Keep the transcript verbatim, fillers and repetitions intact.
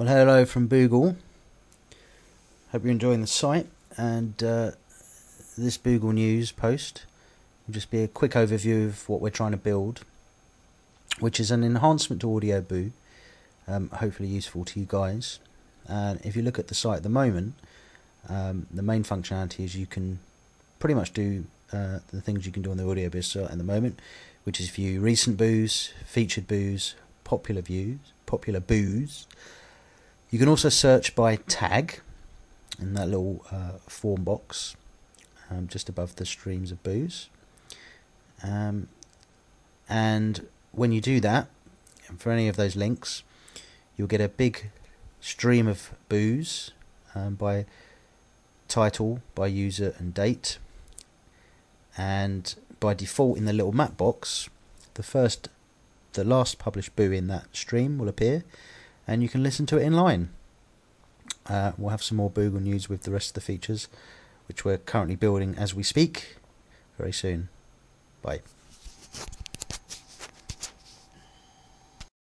Well, hello from Boogle. Hope you're enjoying the site, and uh, this Boogle News post will just be a quick overview of what we're trying to build, which is an enhancement to Audio Boo, um, hopefully useful to you guys. And if you look at the site at the moment, um, the main functionality is you can pretty much do uh, the things you can do on the Audio Boo site at the moment, which is view recent boos, featured boos, popular views, popular boos. You can also search by tag in that little uh, form box um, just above the streams of boos. Um, and when you do that, for any of those links, you'll get a big stream of boos um, by title, by user and date. And by default in the little map box, the first, the last published boo in that stream will appear, and you can listen to it in line. Uh, we'll have some more Boogle news with the rest of the features, which we're currently building as we speak, very soon. Bye.